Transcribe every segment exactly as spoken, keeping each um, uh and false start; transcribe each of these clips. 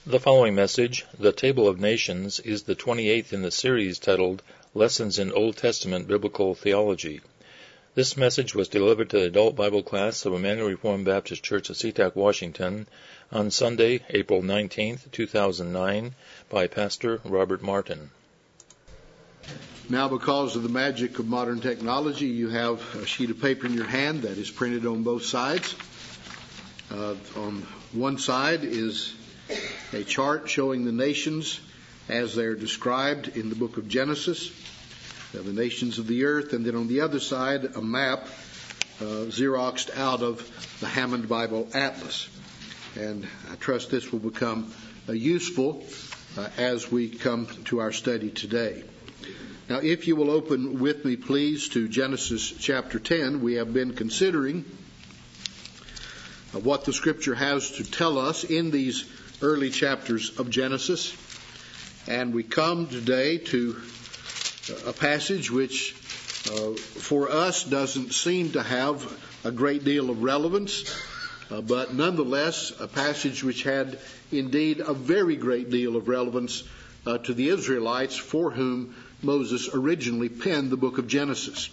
The following message, The Table of Nations, is the twenty-eighth in the series titled Lessons in Old Testament Biblical Theology. This message was delivered to the adult Bible class of Emmanuel Reformed Baptist Church of SeaTac, Washington, on Sunday, April nineteenth, two thousand nine, by Pastor Robert Martin. Now, because of the magic of modern technology, you have a sheet of paper in your hand that is printed on both sides. Uh, on one side is a chart showing the nations as they're described in the book of Genesis, uh, the nations of the earth, and then on the other side a map uh, Xeroxed out of the Hammond Bible Atlas. And I trust this will become uh, useful uh, as we come to our study today. Now, if you will open with me, please, to Genesis chapter ten. We have been considering uh, what the Scripture has to tell us in these early chapters of Genesis, and we come today to a passage which uh, for us doesn't seem to have a great deal of relevance, uh, but nonetheless a passage which had indeed a very great deal of relevance uh, to the Israelites for whom Moses originally penned the book of Genesis.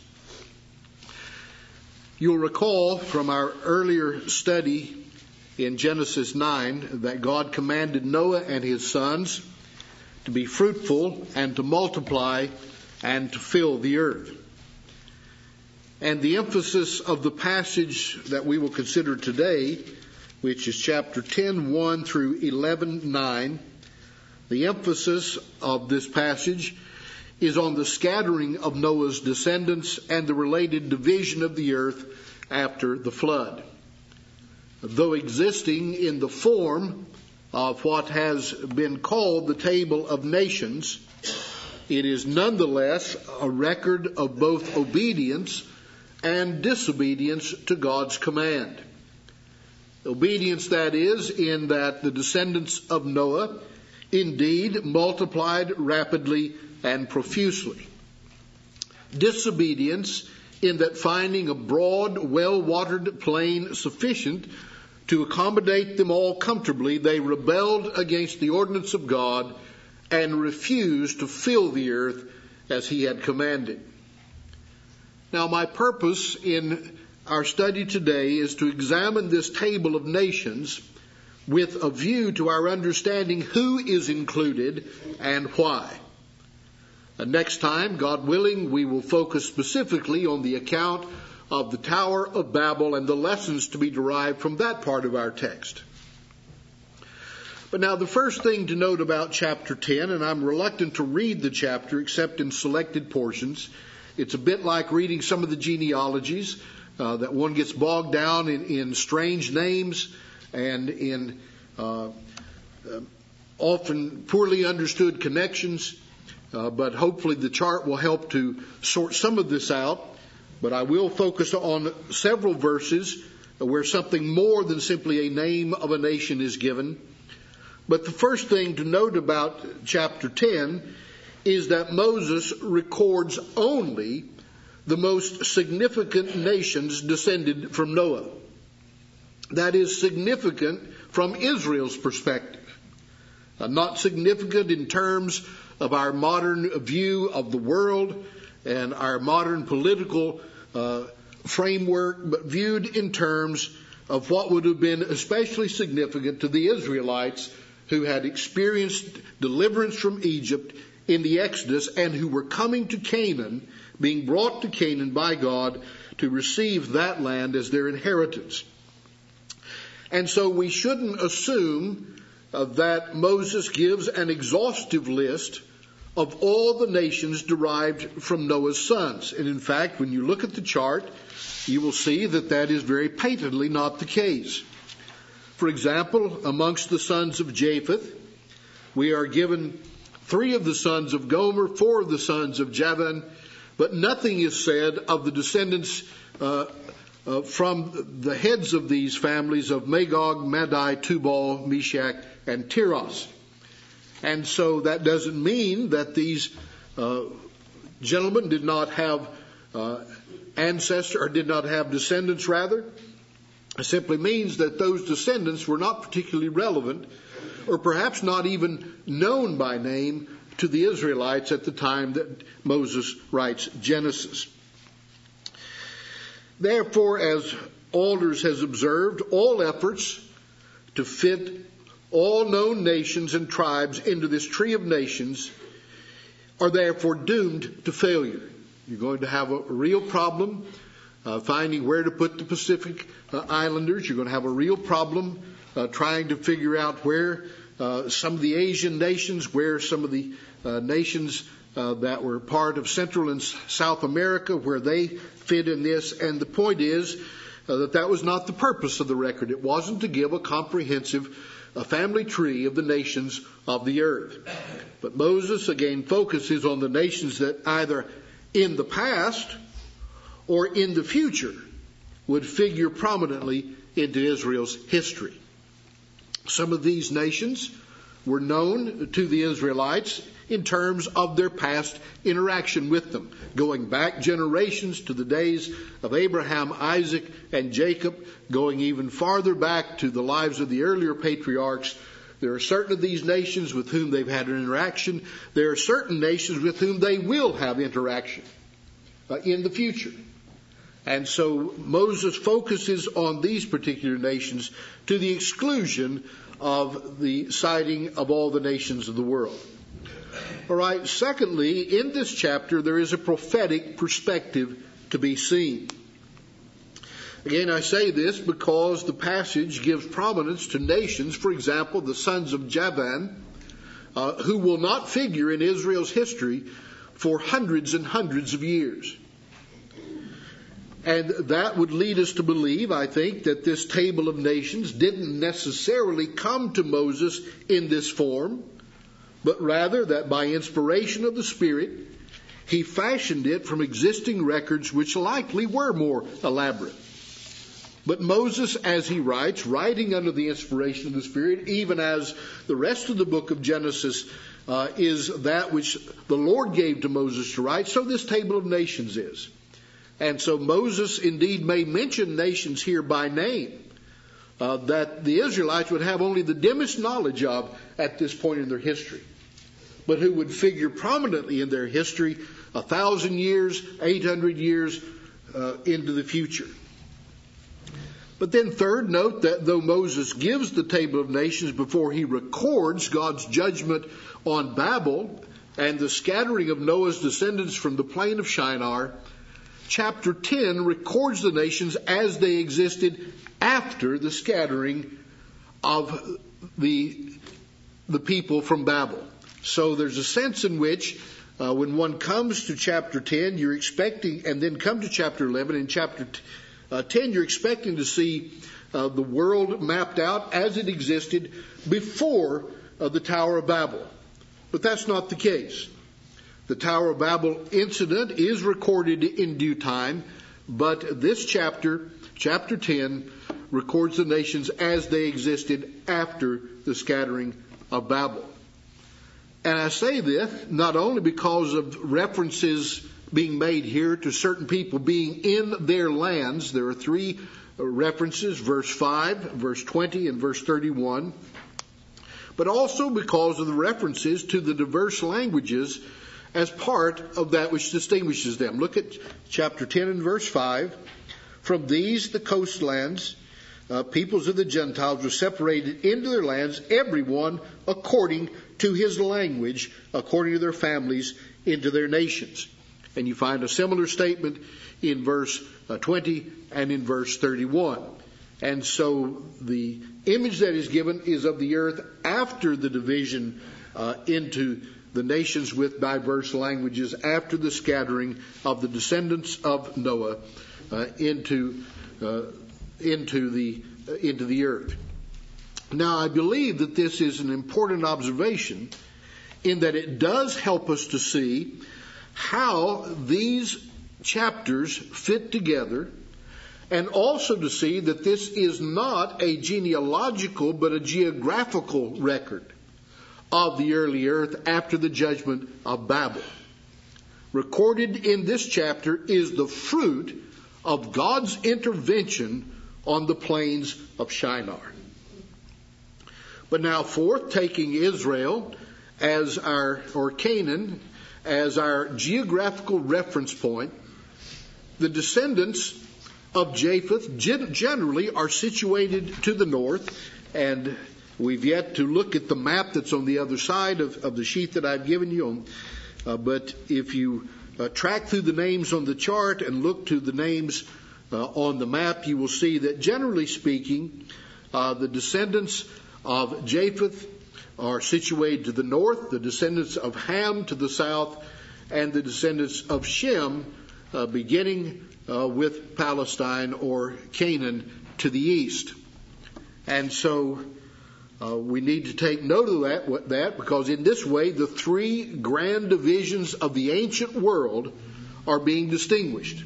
You'll recall from our earlier study in Genesis nine that God commanded Noah and his sons to be fruitful and to multiply and to fill the earth. And the emphasis of the passage that we will consider today, which is chapter ten, one through eleven, nine, the emphasis of this passage is on the scattering of Noah's descendants and the related division of the earth after the flood. Though existing in the form of what has been called the Table of Nations, it is nonetheless a record of both obedience and disobedience to God's command. Obedience, that is, in that the descendants of Noah indeed multiplied rapidly and profusely. Disobedience in that finding a broad, well-watered plain sufficient to accommodate them all comfortably, they rebelled against the ordinance of God and refused to fill the earth as he had commanded. Now, my purpose in our study today is to examine this table of nations with a view to our understanding who is included and why. And next time, God willing, we will focus specifically on the account of the Tower of Babel and the lessons to be derived from that part of our text. But now the first thing to note about chapter ten, and I'm reluctant to read the chapter except in selected portions. It's a bit like reading some of the genealogies, uh, that one gets bogged down in, in strange names and in uh, uh, often poorly understood connections. Uh, but hopefully the chart will help to sort some of this out. But I will focus on several verses where something more than simply a name of a nation is given. But the first thing to note about chapter ten is that Moses records only the most significant nations descended from Noah. That is significant from Israel's perspective. Uh, not significant in terms of our modern view of the world and our modern political uh, framework, but viewed in terms of what would have been especially significant to the Israelites who had experienced deliverance from Egypt in the Exodus and who were coming to Canaan, being brought to Canaan by God to receive that land as their inheritance. And so we shouldn't assume uh, that Moses gives an exhaustive list of all the nations derived from Noah's sons. And in fact, when you look at the chart, you will see that that is very patently not the case. For example, amongst the sons of Japheth, we are given three of the sons of Gomer, four of the sons of Javan, but nothing is said of the descendants uh, uh, from the heads of these families of Magog, Madai, Tubal, Meshach, and Tiras. And so that doesn't mean that these uh, gentlemen did not have uh, ancestors, or did not have descendants, rather. It simply means that those descendants were not particularly relevant or perhaps not even known by name to the Israelites at the time that Moses writes Genesis. Therefore, as Alders has observed, all efforts to fit all known nations and tribes into this tree of nations are therefore doomed to failure. You're going to have a real problem uh, finding where to put the Pacific uh, Islanders. You're going to have a real problem uh, trying to figure out where uh, some of the Asian nations, where some of the uh, nations uh, that were part of Central and South America, where they fit in this. And the point is uh, that that was not the purpose of the record. It wasn't to give a comprehensive a family tree of the nations of the earth. But Moses again focuses on the nations that either in the past or in the future would figure prominently into Israel's history. Some of these nations were known to the Israelites in terms of their past interaction with them, going back generations to the days of Abraham, Isaac, and Jacob, going even farther back to the lives of the earlier patriarchs. There are certain of these nations with whom they've had an interaction. There are certain nations with whom they will have interaction uh, in the future. And so Moses focuses on these particular nations to the exclusion of the citing of all the nations of the world. All right. Secondly, in this chapter, there is a prophetic perspective to be seen. Again, I say this because the passage gives prominence to nations, for example, the sons of Javan, uh, who will not figure in Israel's history for hundreds and hundreds of years. And that would lead us to believe, I think, that this table of nations didn't necessarily come to Moses in this form, but rather that by inspiration of the Spirit, he fashioned it from existing records which likely were more elaborate. But Moses, as he writes, writing under the inspiration of the Spirit, even as the rest of the book of Genesis uh, is that which the Lord gave to Moses to write, so this table of nations is. And so Moses indeed may mention nations here by name uh, that the Israelites would have only the dimmest knowledge of at this point in their history, but who would figure prominently in their history a thousand years, eight hundred years uh, into the future. But then third, note that though Moses gives the table of nations before he records God's judgment on Babel and the scattering of Noah's descendants from the plain of Shinar, chapter ten records the nations as they existed after the scattering of the, the people from Babel. So there's a sense in which uh, when one comes to chapter ten, you're expecting, and then come to chapter eleven, in chapter uh, ten, you're expecting to see uh, the world mapped out as it existed before uh, the Tower of Babel. But that's not the case. The Tower of Babel incident is recorded in due time, but this chapter, chapter ten, records the nations as they existed after the scattering of Babel. And I say this not only because of references being made here to certain people being in their lands. There are three references, verse five, verse twenty, and verse thirty-one. But also because of the references to the diverse languages as part of that which distinguishes them. Look at chapter ten and verse five. From these, the coastlands, uh, peoples of the Gentiles were separated into their lands, everyone according to his language, according to their families, into their nations. And you find a similar statement in verse uh, twenty and in verse thirty-one. And so the image that is given is of the earth after the division uh, into the nations with diverse languages, after the scattering of the descendants of Noah uh, into uh, into the uh, into the earth. Now, I believe that this is an important observation in that it does help us to see how these chapters fit together, and also to see that this is not a genealogical but a geographical record of the early earth after the judgment of Babel. Recorded in this chapter is the fruit of God's intervention on the plains of Shinar. But now fourth, taking Israel as our, or Canaan, as our geographical reference point, the descendants of Japheth generally are situated to the north, and we've yet to look at the map that's on the other side of, of the sheet that I've given you. Uh, but if you uh, track through the names on the chart and look to the names uh, on the map, you will see that generally speaking, uh, the descendants of Japheth are situated to the north, the descendants of Ham to the south, and the descendants of Shem uh, beginning uh, with Palestine or Canaan to the east. And so uh, we need to take note of that, what, that because in this way the three grand divisions of the ancient world are being distinguished.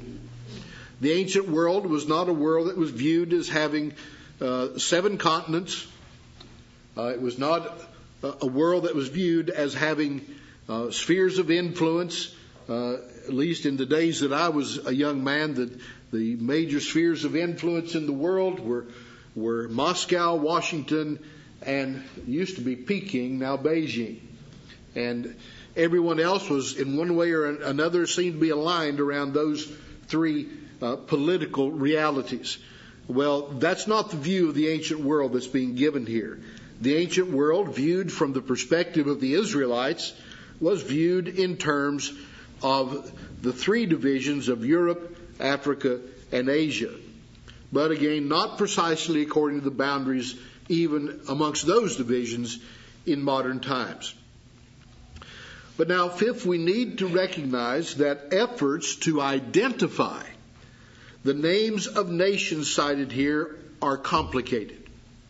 The ancient world was not a world that was viewed as having uh, seven continents. Uh, it was not a, a world that was viewed as having uh, spheres of influence. Uh, at least in the days that I was a young man, the, the major spheres of influence in the world were were Moscow, Washington, and used to be Peking, now Beijing. And everyone else was, in one way or another, seemed to be aligned around those three uh, political realities. Well, that's not the view of the ancient world that's being given here. The ancient world, viewed from the perspective of the Israelites, was viewed in terms of the three divisions of Europe, Africa, and Asia. But again, not precisely according to the boundaries even amongst those divisions in modern times. But now, fifth, we need to recognize that efforts to identify the names of nations cited here are complicated.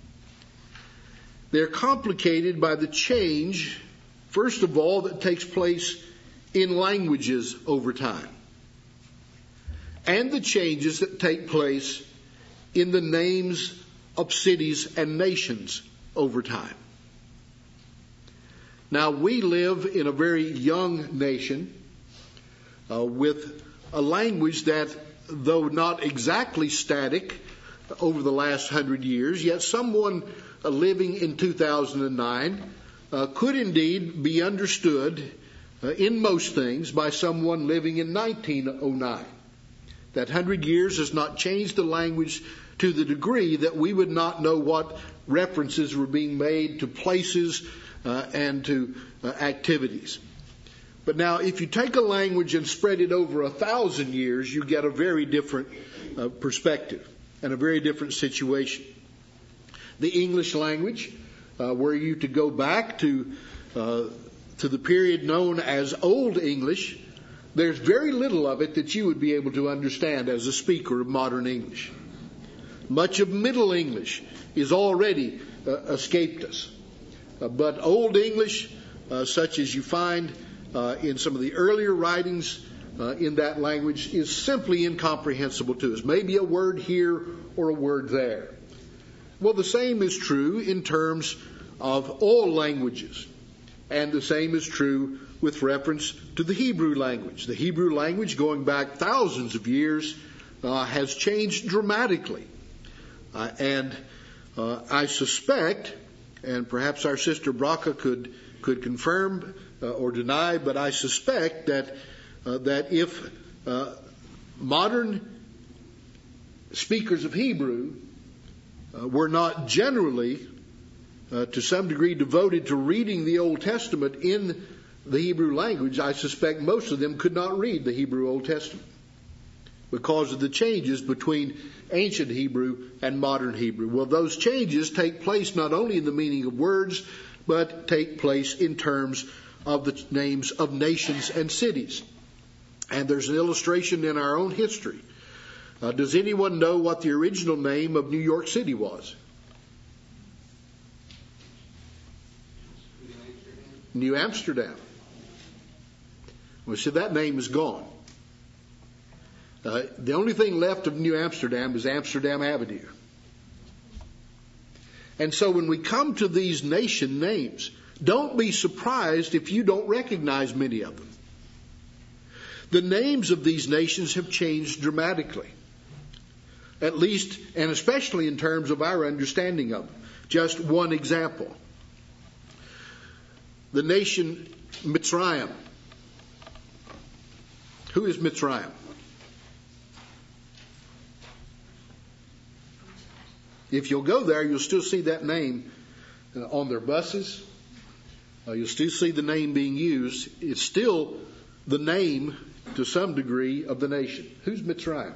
They're complicated by the change, first of all, that takes place in languages over time, and the changes that take place in the names of cities and nations over time. Now, we live in a very young nation uh, with a language that, though not exactly static over the last hundred years, yet someone uh, living in two thousand nine uh, could indeed be understood uh, in most things by someone living in nineteen oh nine. That hundred years has not changed the language to the degree that we would not know what references were being made to places uh, and to uh, activities. But now, if you take a language and spread it over a thousand years, you get a very different uh, perspective and a very different situation. The English language, uh, were you to go back to uh, to the period known as Old English, there's very little of it that you would be able to understand as a speaker of modern English. Much of Middle English is already uh, escaped us. Uh, but Old English, uh, such as you find uh, in some of the earlier writings uh, in that language, is simply incomprehensible to us. Maybe a word here or a word there. Well, the same is true in terms of all languages. And the same is true with reference to the Hebrew language. The Hebrew language, going back thousands of years, uh, has changed dramatically. Uh, and uh, I suspect, and perhaps our sister Braca could could confirm uh, or deny, but I suspect that uh, that if uh, modern speakers of Hebrew uh, were not generally, uh, to some degree, devoted to reading the Old Testament in the Hebrew language, I suspect most of them could not read the Hebrew Old Testament because of the changes between ancient Hebrew and modern Hebrew. Well, those changes take place not only in the meaning of words, but take place in terms of the names of nations and cities. And there's an illustration in our own history. Uh, does anyone know what the original name of New York City was? New Amsterdam. Well, see, that name is gone. Uh, the only thing left of New Amsterdam is Amsterdam Avenue. And so when we come to these nation names, don't be surprised if you don't recognize many of them. The names of these nations have changed dramatically, at least and especially in terms of our understanding of them. just one example. The nation Mitzrayim. Who is Mitzrayim? If you'll go there, you'll still see that name on their buses. Uh, you'll still see the name being used. It's still the name, to some degree, of the nation. Who's Mitzrayim?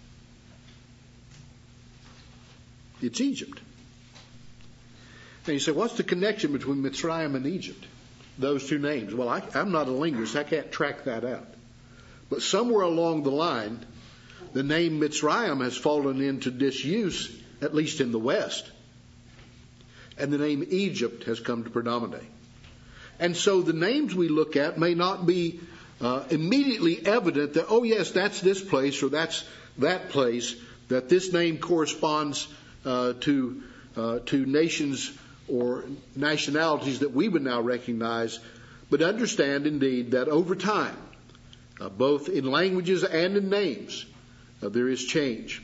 It's Egypt. And you say, what's the connection between Mitzrayim and Egypt? Those two names. Well, I, I'm not a linguist. I can't track that out. But somewhere along the line, the name Mitzrayim has fallen into disuse, at least in the West. And the name Egypt has come to predominate. And so the names we look at may not be uh, immediately evident that, oh yes, that's this place or that's that place, that this name corresponds uh, to uh, to nations or nationalities that we would now recognize. But understand indeed that over time, uh, both in languages and in names, uh, there is change.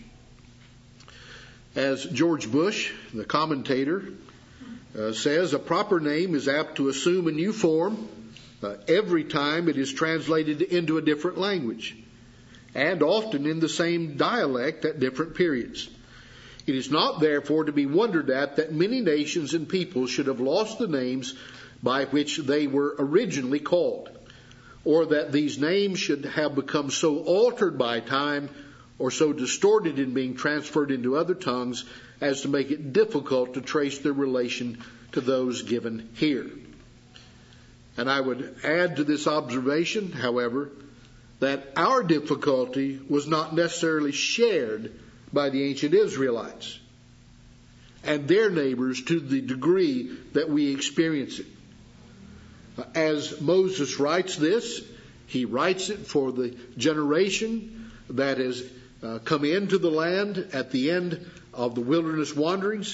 As George Bush, the commentator, uh, says, a proper name is apt to assume a new form uh, every time it is translated into a different language, and often in the same dialect at different periods. It is not, therefore, to be wondered at that many nations and peoples should have lost the names by which they were originally called, or that these names should have become so altered by time or so distorted in being transferred into other tongues as to make it difficult to trace their relation to those given here. And I would add to this observation, however, that our difficulty was not necessarily shared by the ancient Israelites and their neighbors to the degree that we experience it. As Moses writes this, he writes it for the generation that has uh, come into the land at the end of the wilderness wanderings.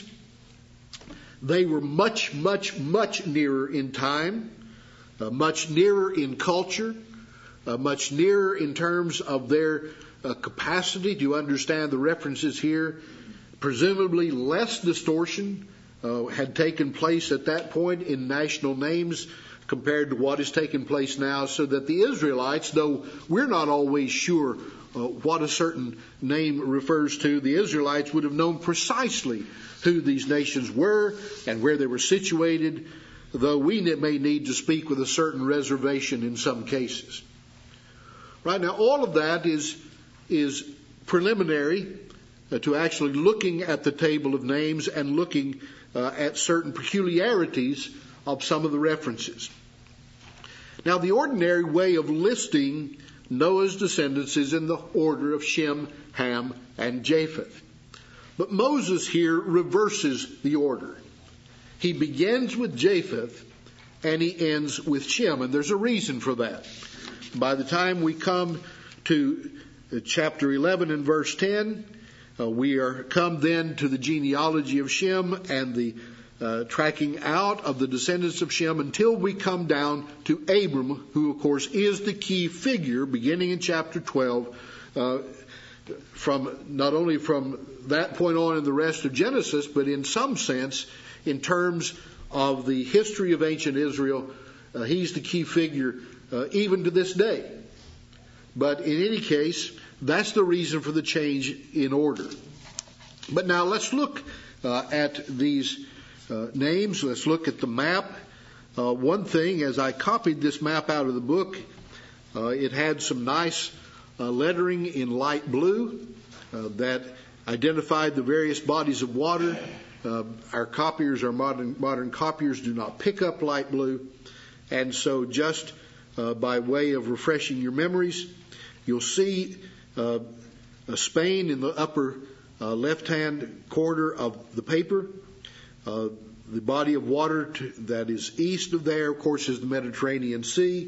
They were much, much, much nearer in time, uh, much nearer in culture, uh, much nearer in terms of their uh, capacity to understand the references here. Presumably less distortion uh, had taken place at that point in national names compared to what has taken place now, so that the Israelites, though we're not always sure uh, what a certain name refers to, the Israelites would have known precisely who these nations were and where they were situated, though we may need to speak with a certain reservation in some cases. Right now, all of that is, is preliminary uh, to actually looking at the table of names and looking uh, at certain peculiarities of some of the references. Now, the ordinary way of listing Noah's descendants is in the order of Shem, Ham, and Japheth. But Moses here reverses the order. He begins with Japheth and he ends with Shem, and there's a reason for that. By the time we come to chapter eleven and verse ten, uh, we are come then to the genealogy of Shem and the Uh, tracking out of the descendants of Shem until we come down to Abram, who of course is the key figure beginning in chapter twelve, uh, from not only from that point on in the rest of Genesis, but in some sense in terms of the history of ancient Israel, uh, he's the key figure uh, even to this day. But in any case, that's the reason for the change in order. But now let's look uh, at these Uh, names. Let's look at the map. Uh, one thing, as I copied this map out of the book, uh, it had some nice uh, lettering in light blue uh, that identified the various bodies of water. Uh, our copiers, our modern, modern copiers do not pick up light blue. And so just uh, by way of refreshing your memories, you'll see uh, Spain in the upper uh, left-hand corner of the paper. Uh, the body of water to, that is east of there, of course, is the Mediterranean Sea.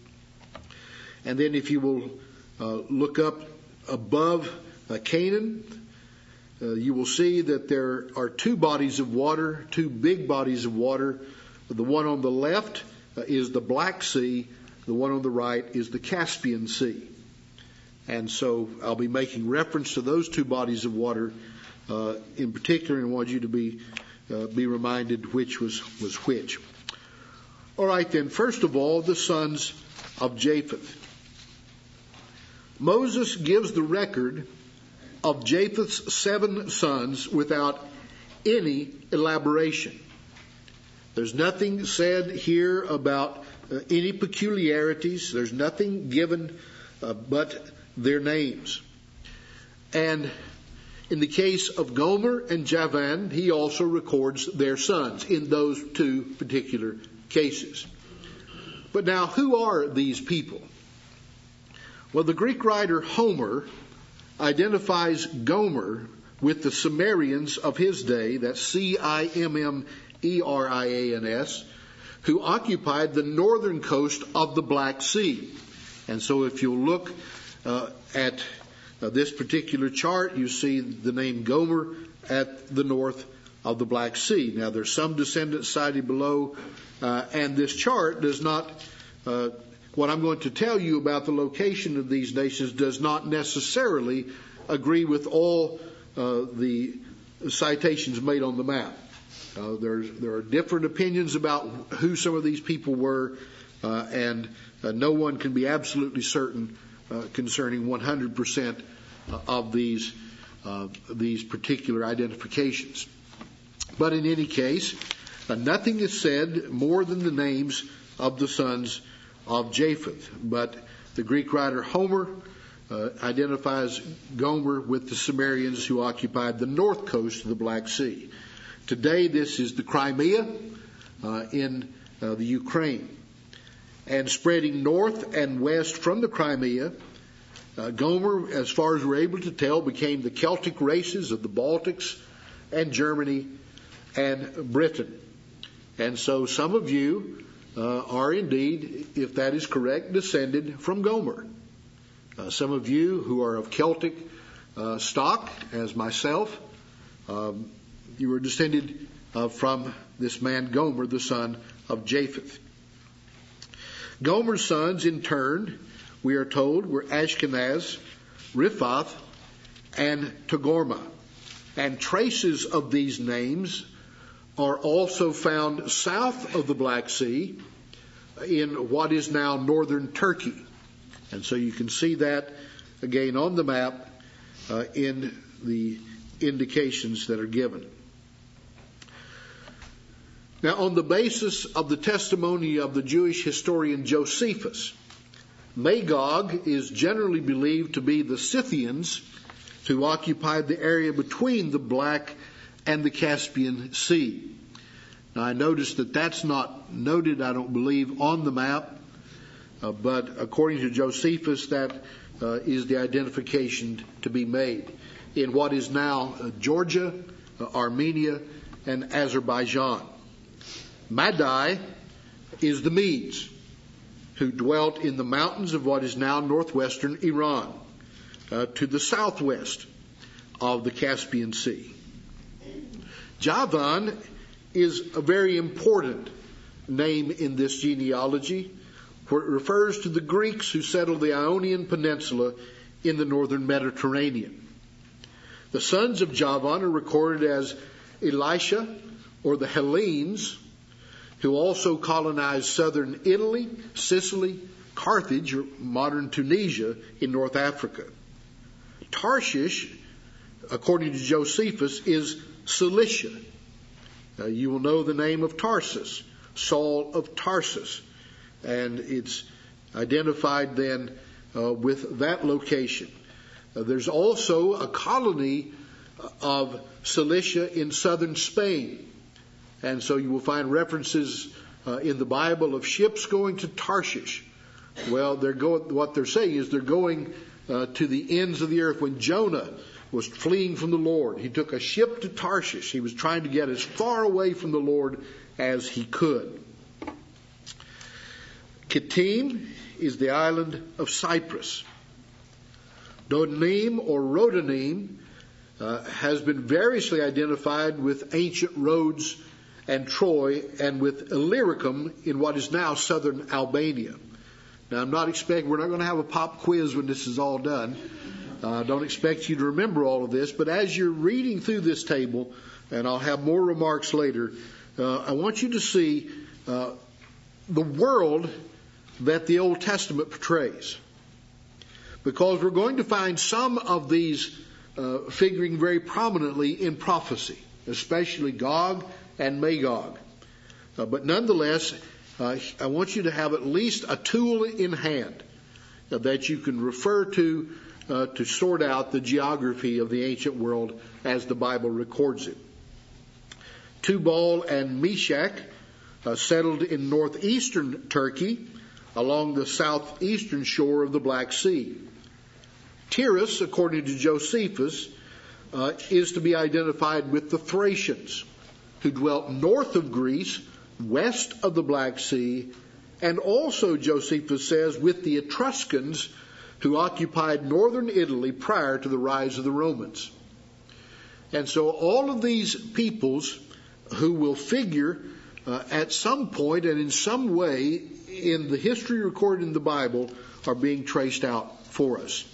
And then if you will uh, look up above uh, Canaan, uh, you will see that there are two bodies of water, two big bodies of water. The one on the left uh, is the Black Sea. The one on the right is the Caspian Sea. And so I'll be making reference to those two bodies of water uh, in particular, and want you to be uh, be reminded which was, was which. All right then, first of all, the sons of Japheth. Moses gives the record of Japheth's seven sons without any elaboration. There's nothing said here about uh, any peculiarities. There's nothing given uh, but their names. And in the case of Gomer and Javan, he also records their sons in those two particular cases. But now, who are these people? Well, the Greek writer Homer identifies Gomer with the Cimmerians of his day, that's C I M M E R I A N S, who occupied the northern coast of the Black Sea. And so if you look uh, at uh, this particular chart, you see the name Gomer at the north of the Black Sea. Now, there's some descendants cited below, uh, and this chart does not, uh, what I'm going to tell you about the location of these nations does not necessarily agree with all uh, the citations made on the map. Uh, there's, there are different opinions about who some of these people were, uh, and uh, no one can be absolutely certain uh, concerning one hundred percent of these uh, these particular identifications. But in any case, uh, nothing is said more than the names of the sons of Japheth. But the Greek writer Homer uh, identifies Gomer with the Cimmerians who occupied the north coast of the Black Sea. Today, this is the Crimea uh, in uh, the Ukraine. And spreading north and west from the Crimea, uh, Gomer, as far as we're able to tell, became the Celtic races of the Baltics and Germany and Britain. And so some of you uh, are indeed, if that is correct, descended from Gomer. Uh, some of you who are of Celtic uh, stock, as myself, um, you were descended uh, from this man Gomer, the son of Japheth. Gomer's sons, in turn, we are told, were Ashkenaz, Riphath, and Togarmah. And traces of these names are also found south of the Black Sea in what is now northern Turkey. And so you can see that again on the map uh, in the indications that are given. Now, on the basis of the testimony of the Jewish historian Josephus, Magog is generally believed to be the Scythians who occupied the area between the Black and the Caspian Sea. Now, I noticed that that's not noted, I don't believe, on the map, uh, but according to Josephus, that uh, is the identification to be made in what is now uh, Georgia, uh, Armenia, and Azerbaijan. Madai is the Medes, who dwelt in the mountains of what is now northwestern Iran, uh, to the southwest of the Caspian Sea. Javan is a very important name in this genealogy, where it refers to the Greeks who settled the Ionian Peninsula in the northern Mediterranean. The sons of Javan are recorded as Elisha, or the Hellenes, who also colonized southern Italy, Sicily, Carthage, or modern Tunisia in North Africa. Tarshish, according to Josephus, is Cilicia. Uh, you will know the name of Tarsus, Saul of Tarsus, and it's identified then uh, with that location. Uh, there's also a colony of Cilicia in southern Spain. And so you will find references uh, in the Bible of ships going to Tarshish. Well, they're going, what they're saying is they're going uh, to the ends of the earth. When Jonah was fleeing from the Lord, he took a ship to Tarshish. He was trying to get as far away from the Lord as he could. Kittim is the island of Cyprus. Dodanim or Rodanim uh, has been variously identified with ancient Rhodes and Troy, and with Illyricum in what is now southern Albania. Now, I'm not expecting, we're not going to have a pop quiz when this is all done. I uh, don't expect you to remember all of this, but as you're reading through this table, and I'll have more remarks later, uh, I want you to see uh, the world that the Old Testament portrays. Because we're going to find some of these uh, figuring very prominently in prophecy, especially Gog and Magog. Uh, but nonetheless, uh, I want you to have at least a tool in hand uh, that you can refer to uh, to sort out the geography of the ancient world as the Bible records it. Tubal and Meshach uh, settled in northeastern Turkey along the southeastern shore of the Black Sea. Tyrus, according to Josephus, uh, is to be identified with the Thracians, who dwelt north of Greece, west of the Black Sea, and also, Josephus says, with the Etruscans, who occupied northern Italy prior to the rise of the Romans. And so all of these peoples who will figure uh, at some point and in some way in the history recorded in the Bible are being traced out for us.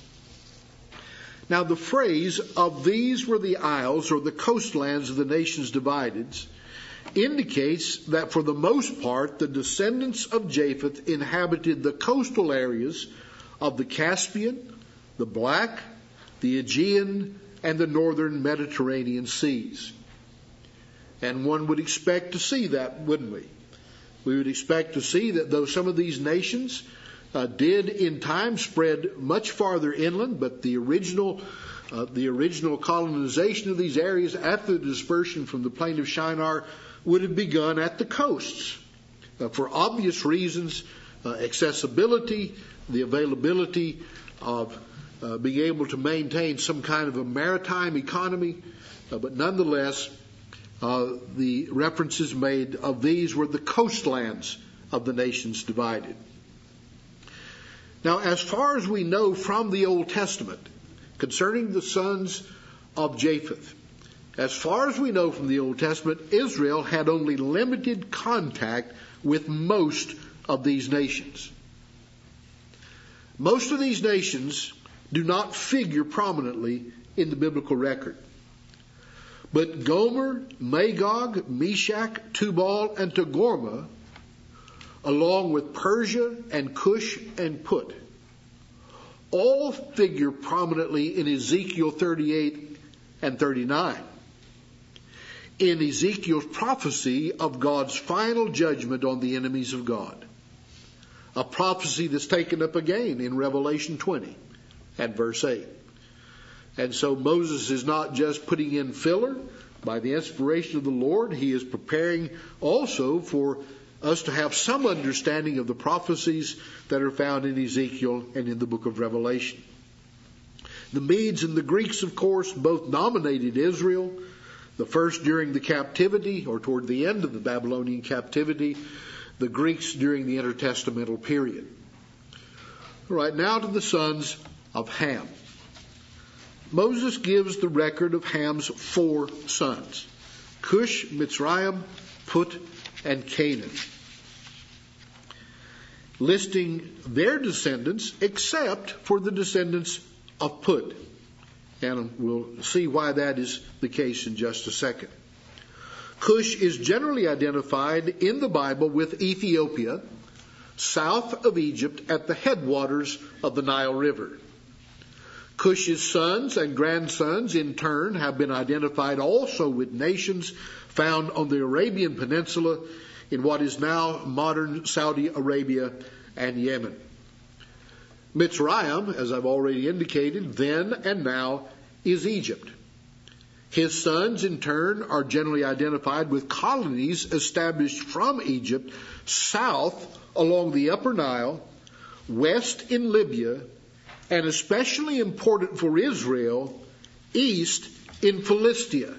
Now, the phrase, "of these were the isles," or the coastlands of the nations divided, indicates that for the most part the descendants of Japheth inhabited the coastal areas of the Caspian, the Black, the Aegean, and the northern Mediterranean seas. And one would expect to see that, wouldn't we? We would expect to see that though some of these nations uh, did in time spread much farther inland, but the original uh, the original colonization of these areas after the dispersion from the plain of Shinar would have begun at the coasts. Uh, for obvious reasons, uh, accessibility, the availability of uh, being able to maintain some kind of a maritime economy, uh, but nonetheless, uh, the references made of these were the coastlands of the nations divided. Now, as far as we know from the Old Testament concerning the sons of Japheth, as far as we know from the Old Testament, Israel had only limited contact with most of these nations. Most of these nations do not figure prominently in the biblical record. But Gomer, Magog, Meshach, Tubal, and Togarmah, along with Persia and Cush and Put, all figure prominently in Ezekiel thirty-eight and thirty-nine. In Ezekiel's prophecy of God's final judgment on the enemies of God. A prophecy that's taken up again in Revelation twenty and verse eight. And so Moses is not just putting in filler by the inspiration of the Lord. He is preparing also for us to have some understanding of the prophecies that are found in Ezekiel and in the book of Revelation. The Medes and the Greeks, of course, both dominated Israel. The first during the captivity, or toward the end of the Babylonian captivity. The Greeks during the intertestamental period. All right, now to the sons of Ham. Moses gives the record of Ham's four sons: Cush, Mitzrayim, Put, and Canaan, listing their descendants except for the descendants of Put. And we'll see why that is the case in just a second. Cush is generally identified in the Bible with Ethiopia, south of Egypt at the headwaters of the Nile River. Cush's sons and grandsons in turn have been identified also with nations found on the Arabian Peninsula in what is now modern Saudi Arabia and Yemen. Mitzrayim, as I've already indicated, then and now is Egypt. His sons, in turn, are generally identified with colonies established from Egypt south along the Upper Nile, west in Libya, and especially important for Israel, east in Philistia.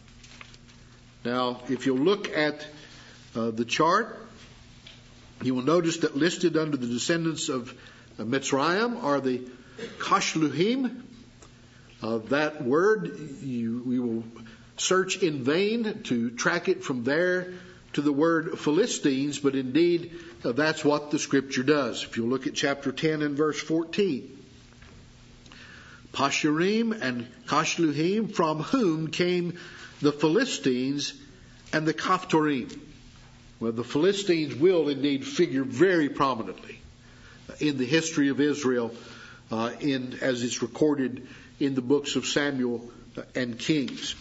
Now, if you'll look at uh, the chart, you will notice that listed under the descendants of uh, Mitzrayim are the Kashluhim. Uh, that word, you, we will search in vain to track it from there to the word Philistines, but indeed uh, that's what the scripture does. If you look at chapter ten and verse fourteen. Pashurim and Kashluhim, from whom came the Philistines and the Kaphtorim. Well, the Philistines will indeed figure very prominently in the history of Israel, uh, in as it's recorded in the books of Samuel and Kings.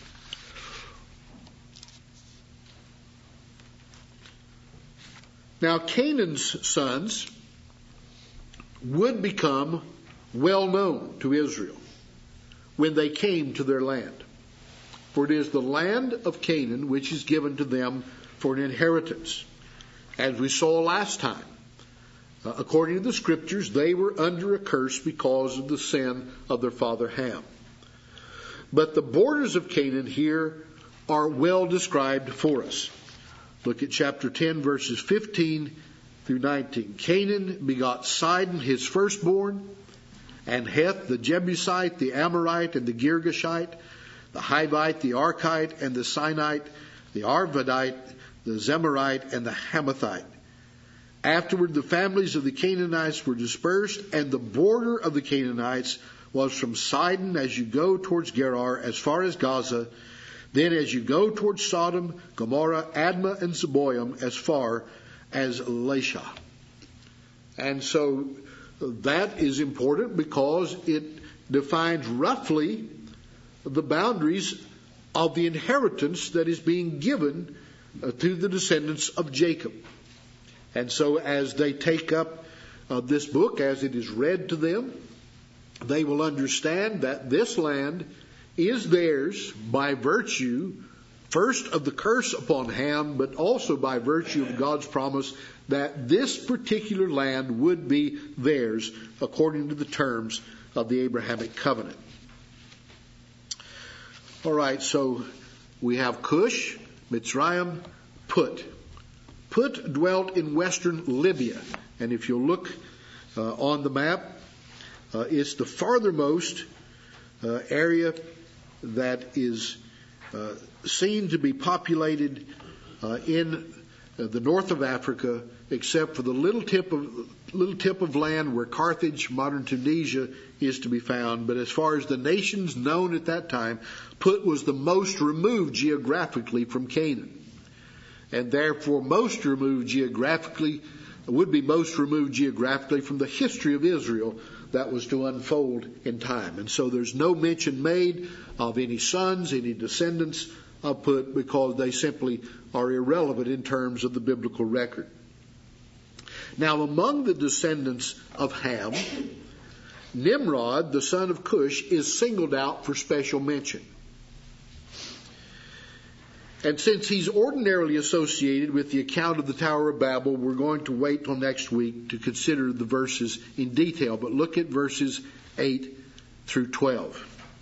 Now, Canaan's sons would become well known to Israel when they came to their land. For it is the land of Canaan which is given to them for an inheritance. As we saw last time, uh, according to the scriptures, they were under a curse because of the sin of their father Ham. But the borders of Canaan here are well described for us. Look at chapter ten, verses fifteen through nineteen. Canaan begot Sidon, his firstborn, and Heth, the Jebusite, the Amorite, and the Girgashite, the Hivite, the Archite, and the Sinite, the Arvadite, the Zemarite, and the Hamathite. Afterward, the families of the Canaanites were dispersed, and the border of the Canaanites was from Sidon as you go towards Gerar, as far as Gaza, then as you go towards Sodom, Gomorrah, Admah, and Zeboim, as far as Lasha. And so that is important because it defines roughly the boundaries of the inheritance that is being given uh, to the descendants of Jacob. And so as they take up uh, this book, as it is read to them, they will understand that this land is theirs by virtue, first of the curse upon Ham, but also by virtue of God's promise that this particular land would be theirs according to the terms of the Abrahamic covenant. All right, so we have Cush, Mitzrayim, Put. Put dwelt in western Libya, and if you'll look uh, on the map, uh, it's the farthermost uh, area that is uh, seen to be populated uh, in uh, the north of Africa, except for the little tip of little tip of land where Carthage, modern Tunisia, is to be found. But as far as the nations known at that time, Put was the most removed geographically from Canaan, and therefore most removed geographically would be most removed geographically from the history of Israel that was to unfold in time. And so there's no mention made of any sons, any descendants of Put, because they simply are irrelevant in terms of the biblical record. Now, among the descendants of Ham, Nimrod, the son of Cush, is singled out for special mention. And since he's ordinarily associated with the account of the Tower of Babel, we're going to wait till next week to consider the verses in detail. But look at verses eight through twelve.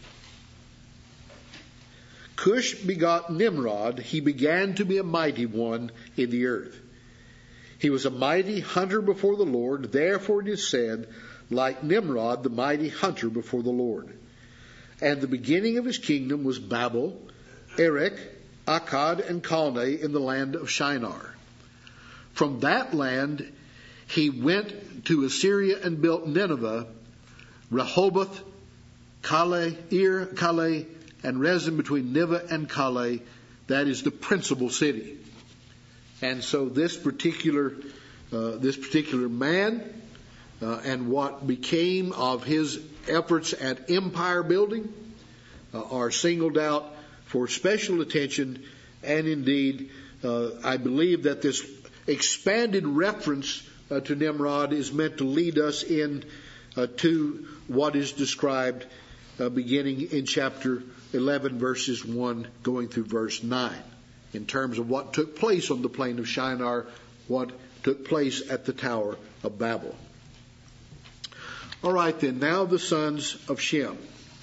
Cush begot Nimrod. He began to be a mighty one in the earth. He was a mighty hunter before the Lord. Therefore it is said, like Nimrod, the mighty hunter before the Lord. And the beginning of his kingdom was Babel, Erech, Akkad, and Calneh in the land of Shinar. From that land he went to Assyria and built Nineveh, Rehoboth, Calais, Ir, Calais, and Rezin between Nineveh and Calais. That is the principal city. And so this particular uh, this particular man uh, and what became of his efforts at empire building uh, are singled out for special attention, and indeed, uh, I believe that this expanded reference uh, to Nimrod is meant to lead us in uh, to what is described uh, beginning in chapter eleven, verses one, going through verse nine, in terms of what took place on the plain of Shinar, what took place at the Tower of Babel. All right, then, now the sons of Shem.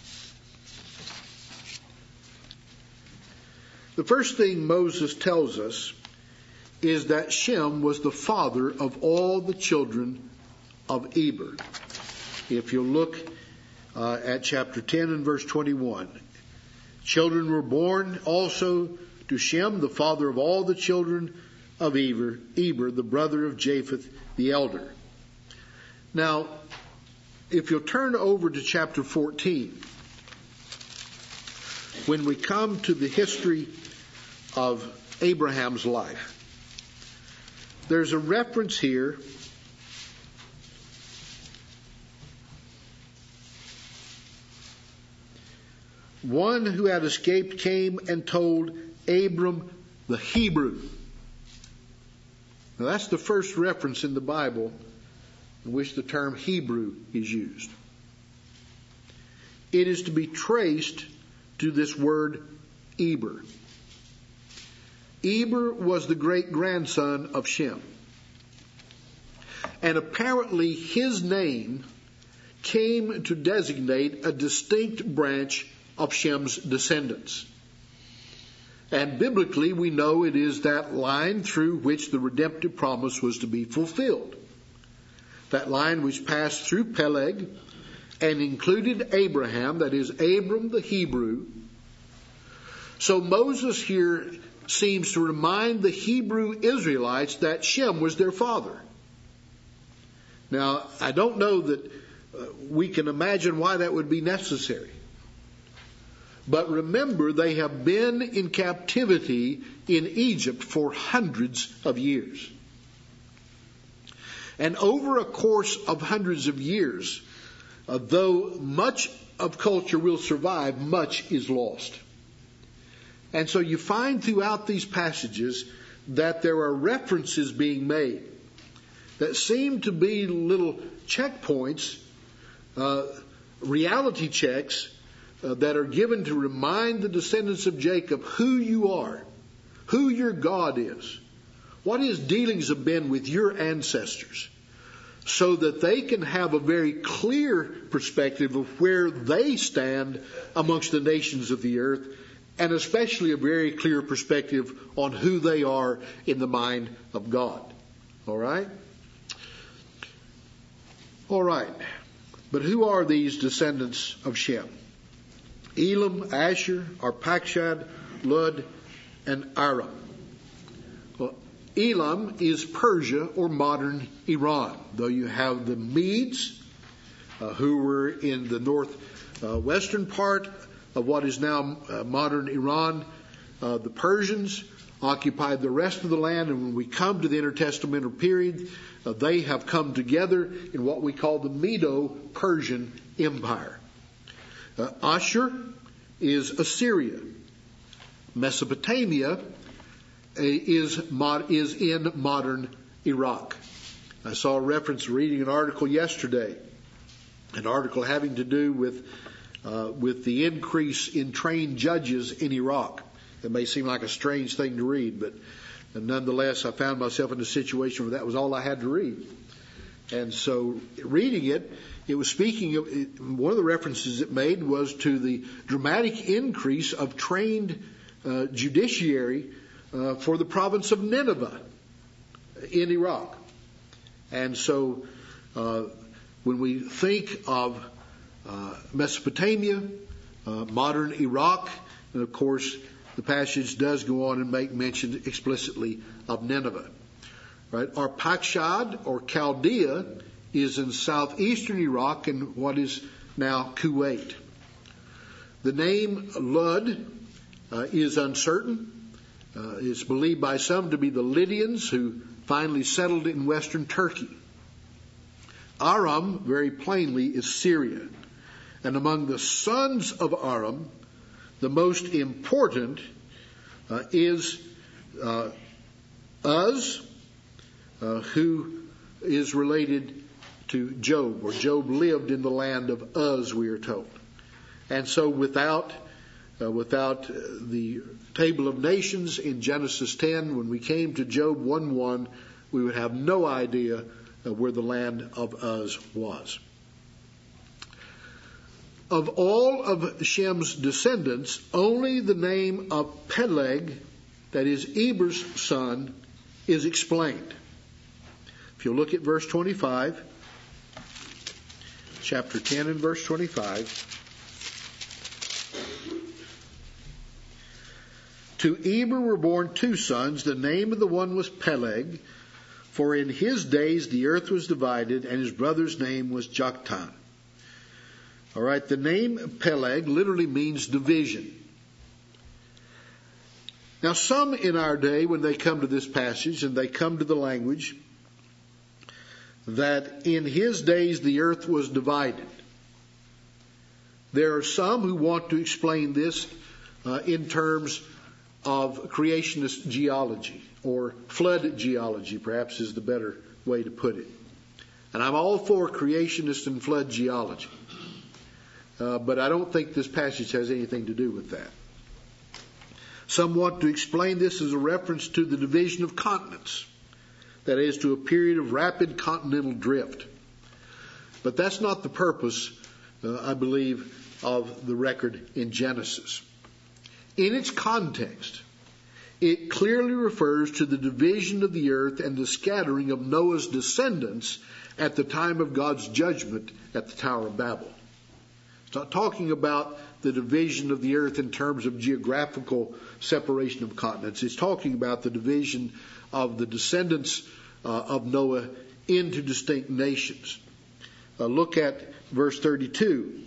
The first thing Moses tells us is that Shem was the father of all the children of Eber. If you look uh, at chapter ten and verse twenty-one, children were born also to Shem, the father of all the children of Eber, Eber, the brother of Japheth the elder. Now, if you'll turn over to chapter fourteen, when we come to the history of Abraham's life, there's a reference here one who had escaped came and told Abram the Hebrew. Now that's the first reference in the Bible in which the term Hebrew is used. It is to be traced to this word Eber. Eber was the great-grandson of Shem. And apparently his name came to designate a distinct branch of Shem's descendants. And biblically, we know it is that line through which the redemptive promise was to be fulfilled. That line which passed through Peleg and included Abraham, that is, Abram the Hebrew. So Moses here seems to remind the Hebrew Israelites that Shem was their father. Now, I don't know that uh, we can imagine why that would be necessary. But remember, they have been in captivity in Egypt for hundreds of years. And over a course of hundreds of years, uh, though much of culture will survive, much is lost. And so you find throughout these passages that there are references being made that seem to be little checkpoints, uh, reality checks, Uh, that are given to remind the descendants of Jacob who you are, who your God is, what his dealings have been with your ancestors, so that they can have a very clear perspective of where they stand amongst the nations of the earth, and especially a very clear perspective on who they are in the mind of God. All right? All right. But who are these descendants of Shem? Elam, Asher, Arpachshad, Lud, and Aram. Well, Elam is Persia or modern Iran, though you have the Medes, uh, who were in the northwestern uh, part of what is now uh, modern Iran. Uh, the Persians occupied the rest of the land, and when we come to the intertestamental period, uh, they have come together in what we call the Medo-Persian Empire. Uh, Ashur is Assyria. Mesopotamia uh, is, mod, is in modern Iraq. I saw a reference reading an article yesterday, an article having to do with uh, with the increase in trained judges in Iraq. It may seem like a strange thing to read, but nonetheless, I found myself in a situation where that was all I had to read. And so, reading it, it was speaking of, one of the references it made was to the dramatic increase of trained uh, judiciary uh, for the province of Nineveh in Iraq. And so, uh, when we think of uh, Mesopotamia, uh, modern Iraq, and of course, the passage does go on and make mention explicitly of Nineveh. Right? Arpachshad, or Chaldea, is in southeastern Iraq and what is now Kuwait. The name Lud uh, is uncertain. Uh, it's believed by some to be the Lydians who finally settled in western Turkey. Aram, very plainly, is Syria. And among the sons of Aram, the most important uh, is uh, Uz, uh, who is related to Job, or Job lived in the land of Uz, we are told. And so without uh, without the table of nations in Genesis ten, when we came to Job one one, we would have no idea uh, where the land of Uz was. Of all of Shem's descendants, only the name of Peleg, that is Eber's son, is explained. If you look at verse twenty-five, chapter ten and verse twenty-five. To Eber were born two sons. The name of the one was Peleg, for in his days the earth was divided, and his brother's name was Joktan. All right, the name Peleg literally means division. Now, some in our day, when they come to this passage and they come to the language that in his days the earth was divided, there are some who want to explain this uh, in terms of creationist geology, or flood geology, perhaps is the better way to put it. And I'm all for creationist and flood geology. Uh, but I don't think this passage has anything to do with that. Some want to explain this as a reference to the division of continents, that is, to a period of rapid continental drift. But that's not the purpose, uh, I believe, of the record in Genesis. In its context, it clearly refers to the division of the earth and the scattering of Noah's descendants at the time of God's judgment at the Tower of Babel. It's not talking about the division of the earth in terms of geographical separation of continents. It's talking about the division of the descendants uh, of Noah into distinct nations. Uh, look at verse thirty-two.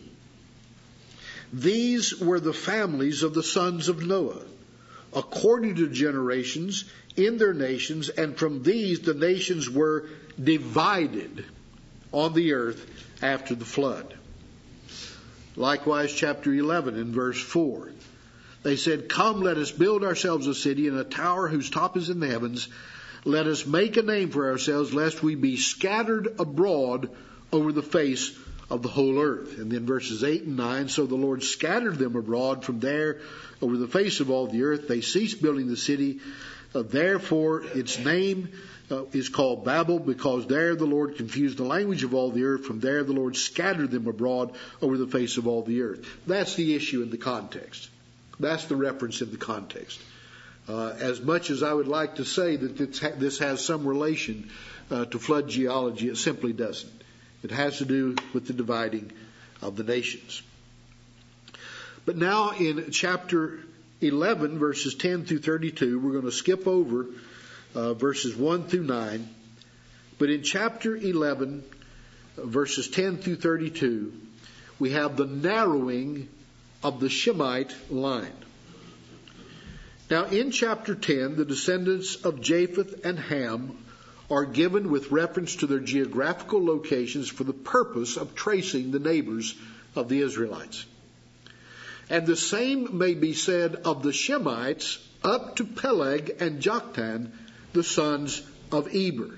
These were the families of the sons of Noah, according to generations in their nations, and from these the nations were divided on the earth after the flood. Likewise, chapter eleven and verse four. They said, "Come, let us build ourselves a city and a tower whose top is in the heavens. Let us make a name for ourselves, lest we be scattered abroad over the face of the whole earth." And then verses eight and nine, "So the Lord scattered them abroad from there over the face of all the earth. They ceased building the city. Uh, therefore, its name uh, is called Babel, because there the Lord confused the language of all the earth. From there the Lord scattered them abroad over the face of all the earth." That's the issue in the context. That's the reference in the context. Uh, as much as I would like to say that this has some relation uh, to flood geology, it simply doesn't. It has to do with the dividing of the nations. But now in chapter eleven, verses ten through thirty-two, we're going to skip over uh, verses one through nine. But in chapter eleven, verses ten through thirty-two, we have the narrowing of the Shemite line. Now in chapter ten, the descendants of Japheth and Ham are given with reference to their geographical locations for the purpose of tracing the neighbors of the Israelites. And the same may be said of the Shemites up to Peleg and Joktan, the sons of Eber,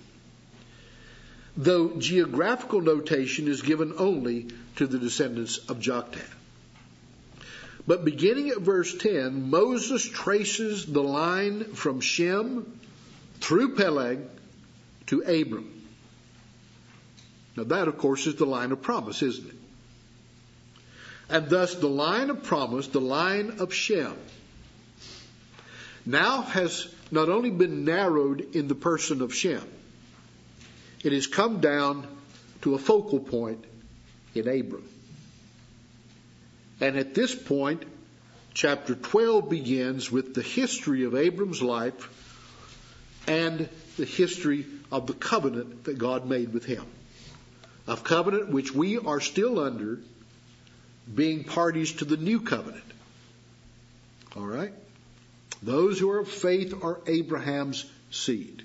though geographical notation is given only to the descendants of Joktan. But beginning at verse ten, Moses traces the line from Shem through Peleg to Abram. Now that, of course, is the line of promise, isn't it? And thus the line of promise, the line of Shem, now has not only been narrowed in the person of Shem, it has come down to a focal point in Abram. And at this point, chapter twelve begins with the history of Abram's life and the history of the covenant that God made with him. A covenant which we are still under, being parties to the new covenant. All right? Those who are of faith are Abraham's seed.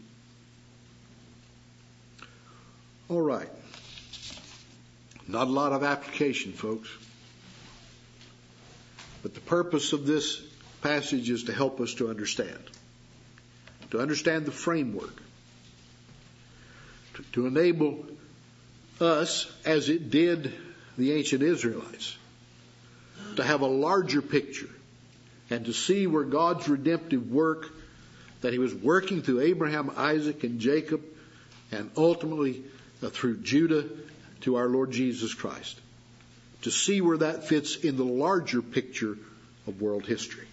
All right. Not a lot of application, folks. But the purpose of this passage is to help us to understand. To understand the framework. To, to enable us, as it did the ancient Israelites, to have a larger picture and to see where God's redemptive work that he was working through Abraham, Isaac, and Jacob, and ultimately uh, through Judah to our Lord Jesus Christ. To see where that fits in the larger picture of world history.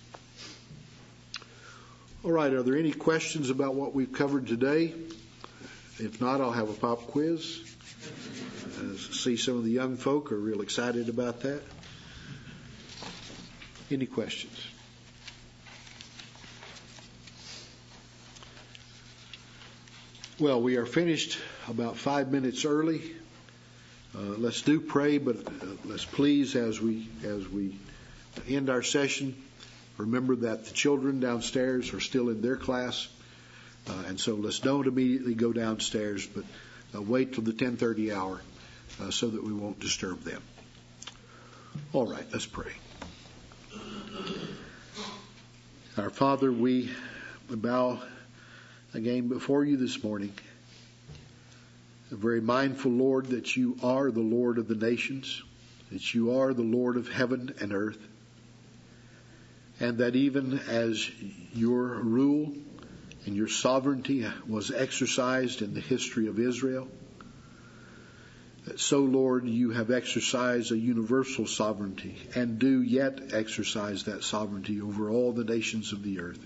All right, are there any questions about what we've covered today? If not, I'll have a pop quiz. Uh, see some of the young folk are real excited about that. Any questions? Well, we are finished about five minutes early. Uh, let's do pray, but uh, let's please, as we as we end our session, remember that the children downstairs are still in their class, uh, and so let's don't immediately go downstairs, but uh, wait till the ten thirty hour uh, so that we won't disturb them. All right, let's pray. Our Father, we bow again before you this morning. Very mindful, Lord, that you are the Lord of the nations, that you are the Lord of heaven and earth, and that even as your rule and your sovereignty was exercised in the history of Israel, that so, Lord, you have exercised a universal sovereignty and do yet exercise that sovereignty over all the nations of the earth.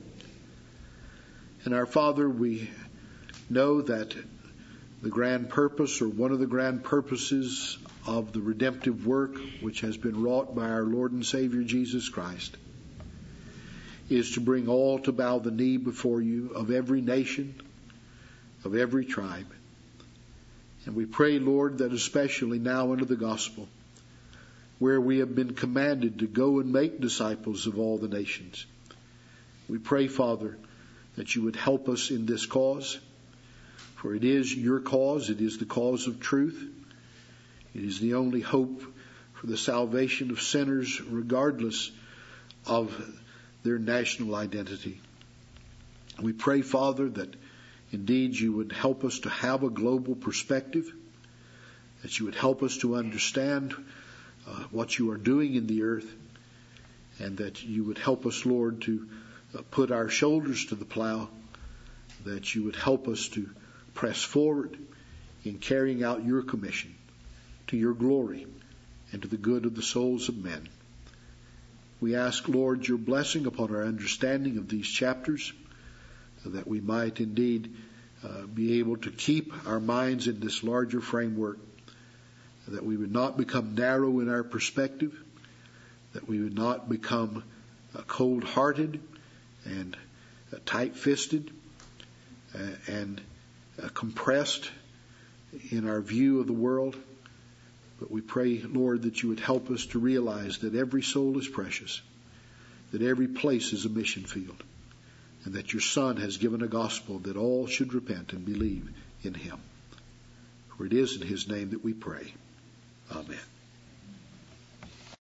And our Father, we know that the grand purpose, or one of the grand purposes of the redemptive work which has been wrought by our Lord and Savior Jesus Christ, is to bring all to bow the knee before you, of every nation, of every tribe. And we pray, Lord, that especially now under the gospel, where we have been commanded to go and make disciples of all the nations, we pray, Father, that you would help us in this cause. For it is your cause, it is the cause of truth. It is the only hope for the salvation of sinners, regardless of their national identity. We pray, Father, that indeed you would help us to have a global perspective, that you would help us to understand uh, what you are doing in the earth, and that you would help us, Lord, to uh, put our shoulders to the plow, that you would help us to press forward in carrying out your commission to your glory and to the good of the souls of men. We ask, Lord, your blessing upon our understanding of these chapters, that we might indeed uh, be able to keep our minds in this larger framework, that we would not become narrow in our perspective, that we would not become uh, cold-hearted and uh, tight-fisted uh, and Uh, compressed in our view of the world. But we pray, Lord, that you would help us to realize that every soul is precious, that every place is a mission field, and that your Son has given a gospel that all should repent and believe in him. For it is in his name that we pray. Amen.